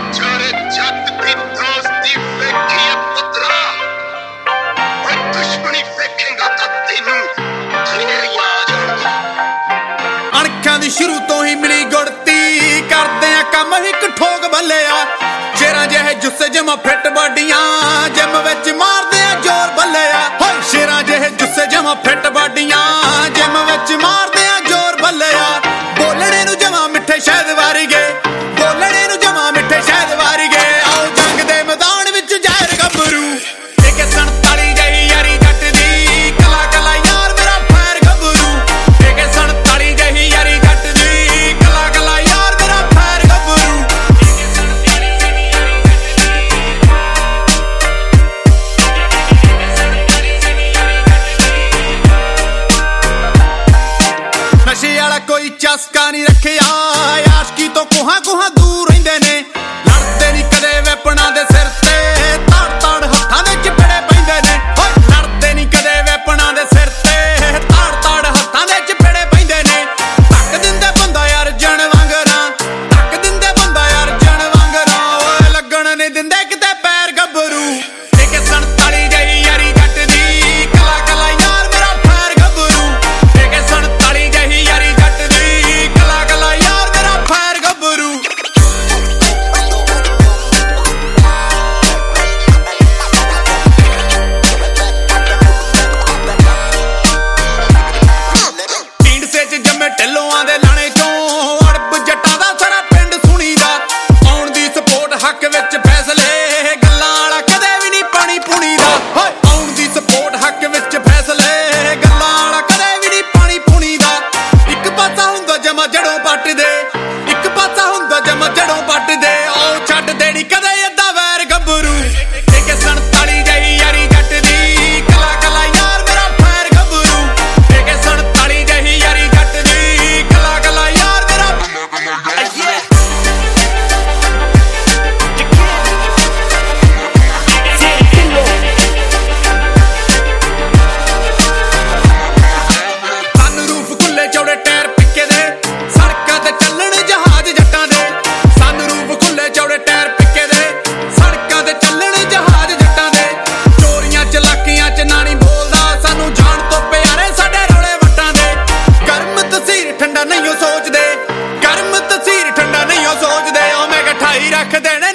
ਚਾਰੇ ਜੱਟ ਦੀ ਦੋਸਤੀ ਵੇਖੀ ਐ ਪੁੱਤਰਾ, ਓਏ ਦੁਸ਼ਮਣੀ ਵੇਖੇਗਾ ਤਾਂ ਤੈਨੂੰ ਦਲੇਰੀਆਂ ਆ ਜਾਣਗੀਆਂ। ਅਣਖਾਂ ਦੀ ਸ਼ੁਰੂ ਤੋਂ ਹੀ ਮਿਲੀ ਗੁੜਤੀ, ਕਰਦੇ ਆ ਕੰਮ ਇੱਕ ਠੋਕ ਬੱਲਿਆ। ਸ਼ੇਰਾਂ ਜਿਹੇ ਜੁੱਸੇ ਜਮਾ ਫਿੱਟ ਬਾਡੀਆਂ, ਜਿਮ ਵਿੱਚ ਮਾਰਦੇ ਆ ਜ਼ੋਰ ਬੱਲਿਆ। ਹੋਏ ਸ਼ੇਰਾਂ ਜਿਹੇ ਜੁੱਸੇ ਜਮਾ ਫਿੱਟ ਬਾਡੀਆਂ, ਜਿਮ ਵਿੱਚ ਮਾਰਦੇ ਆ ਜ਼ੋਰ ਬੱਲਿਆ। ਬੋਲਣੇ ਨੂੰ ਜਮਾ ਮਿੱਠੇ ਸ਼ਹਿਦ ਵਾਰੀਗੇ, ਬੋਲਣੇ ਨੂੰ ਜਮਾ ਮਿੱਠੇ ਸ਼ਹਿਦ ਵਾਰੀਗੇ। ਆਓ ਜੰਗ ਦੇ ਮੈਦਾਨ ਵਿੱਚ ਜ਼ਹਿਰ ਗੱਭਰੂ, ਇੱਕ 47 ਜਿਹੀ ਯਾਰੀ ਜੱਟ ਦੀ, ਕਲਾ ਕਲਾ ਯਾਰ ਮੇਰਾ ਫੈਰ ਗੱਭਰੂ। ਇੱਕ 47 ਜਿਹੀ ਯਾਰੀ ਜੱਟ ਦੀ, ਕਲਾ ਕਲਾ ਯਾਰ ਮੇਰਾ ਫੈਰ ਗੱਭਰੂ। ਨਸ਼ੇ ਵਾਲਾ ਕੋਈ ਚਸਕਾ ਨਹੀਂ ਰੱਖਿਆ, ਆਸ਼ਕੀ ਤੋਂ ਕੋਹਾਂ ਕੋਹਾਂ ਦੂਰ ਰਹਿੰਦੇ ਨੇ। ਲੜਦੇ ਨਹੀਂ ਕਦੇ ਵੈਪਣਾ ਦੇ ਸਿਰ ਤੇ, ਤੜ ਤੜ ਹੱਥਾਂ ਦੇ ਚਪੜੇ ਪੈਂਦੇ ਨੇ। ਓਏ ਲੜਦੇ ਨਹੀਂ ਕਦੇ ਵੈਪਣਾ ਦੇ ਸਿਰ ਤੇ, ਤੜ ਤੜ ਹੱਥਾਂ ਦੇ ਚਪੜੇ ਪੈਂਦੇ ਨੇ। ਧੱਕ ਦਿੰਦੇ ਬੰਦਾ ਯਾਰ ਜਣ ਵਾਂਗਰਾਂ, ਧੱਕ ਦਿੰਦੇ ਬੰਦਾ ਯਾਰ ਜਣ ਵਾਂਗਰਾਂ। ਓਏ ਲੱਗਣ ਨਹੀਂ ਦਿੰਦੇ ਕਿਤੇ ਪੈਰ ਗੱਭਰੂ, ਇੱਕ 47 ਜਿਹੀ ਯਾਰੀ ਜੱਟ ਦੀ, ਕਲਾ ਕਲਾ ਯਾਰ ਮੇਰਾ ਫੈਰ ਗੱਭਰੂ। ਇੱਕ 47 ਜਿਹੀ ਯਾਰੀ ਜੱਟ ਦੀ, ਕਲਾ ਕਲਾ ਯਾਰ ਮੇਰਾ ਫੈਰ ਗੱਭਰੂ। ਢੀਂਡਸੇ ਚ ਜੰਮੇ ਢਿੱਲੋਆਂ ਦੇ ਲਾਣੇ ਚੋਂ, ਅੜਬ ਜੱਟਾਂ ਦਾ ਸਾਰਾ ਪਿੰਡ ਸੁਣੀਦਾ। ਆਉਣ ਦੀ ਸਪੋਰਟ ਹੱਕ ਵਿੱਚ ਫੈਸਲੇ, ਗੱਲਾਂ ਵਾਲਾ ਕਦੇ ਵੀ ਨਹੀਂ ਪਾਣੀ ਪੂਣੀ ਦਾ। ਹੋਏ ਆਉਣ ਦੀ ਸਪੋਰਟ ਹੱਕ ਵਿੱਚ ਫੈਸਲੇ, ਗੱਲਾਂ ਵਾਲਾ ਕਦੇ ਵੀ ਨਹੀਂ ਪਾਣੀ ਪੂਣੀ ਦਾ। ਇੱਕ ਪਾਸਾ ਹੁੰਦਾ ਜਮਾ ਜੜੋਂ ਪੱਟਦੇ, ਇੱਕ ਪਾਸਾ ਹੁੰਦਾ ਜਮਾ ਜੜੋਂ ਪੱਟਦੇ। ਆਓ ਛੱਡ ਦੇਣੀ ਕਦੇ ਅੱਧਾ ਵੈਰ ਗੱਭਰੂ, ਇੱਕ 47 ਜਿਹੀ ਯਾਰੀ ਜੱਟ ਦੀ, ਕਲਾ ਕਲਾ ਯਾਰ ਮੇਰਾ ਫੈਰ ਗੱਭਰੂ। ਇੱਕ 47 ਜਿਹੀ ਯਾਰੀ ਜੱਟ ਦੀ, ਕਲਾ ਕਲਾ ਯਾਰ ਮੇਰਾ ਸਨਰੂਫ ਖੁੱਲੇ ਚੌੜੇ ਟਾਇਰ ਪਿੱਕੇ ਦੇ, ਸੜਕਾਂ ਤੇ ਚੱਲਣ ਜਹਾਜ਼ ਜੱਟਾਂ ਦੇ। ਸਨਰੂਫ ਖੁੱਲੇ ਚੌੜੇ ਟਾਇਰ ਪਿੱਕੇ ਦੇ, ਸੜਕਾਂ ਤੇ ਚੱਲਣ ਜਹਾਜ਼ ਜੱਟਾਂ ਦੇ। ਚੋਰੀਆਂ ਚਲਾਕੀਆਂ ਚ ਨਾ ਨਹੀਂ ਬੋਲਦਾ, ਸਾਨੂੰ ਜਾਣ ਤੋਂ ਪਿਆਰੇ ਸਾਡੇ ਰੌਲੇ ਵੱਟਾਂ ਦੇ। ਗਰਮ ਤਸੀਰ ਠੰਡਾ ਨਹੀਂ ਉਹ ਸੋਚਦੇ, ਗਰਮ ਤਸੀਰ ਠੰਡਾ ਨਹੀਂ ਉਹ ਸੋਚਦੇ। ਉਹ ਮੈਂ 28 ਰੱਖ ਦੇਣੇ